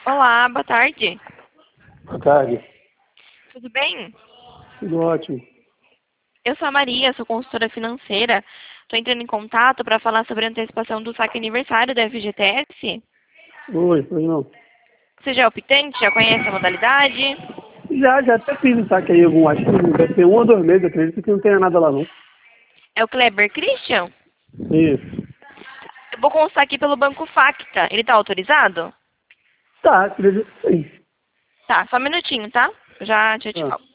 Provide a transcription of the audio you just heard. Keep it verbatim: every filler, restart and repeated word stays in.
Olá, boa tarde. Boa tarde. Tudo bem? Tudo ótimo. Eu sou a Maria, sou consultora financeira. Estou entrando em contato para falar sobre a antecipação do saque aniversário da F G T S. Oi, pois não. Você já é optante? Já conhece a modalidade? Já, já até fiz um saque aí, algum, acho que deve ter um ou dois meses, acredito que não tenha nada lá não. É o Kleber Christian? Isso. Eu vou constar aqui pelo Banco Facta. Ele está autorizado? Tá, acredito que sim. Tá, só um minutinho, tá? Eu já, já te Tá. falo.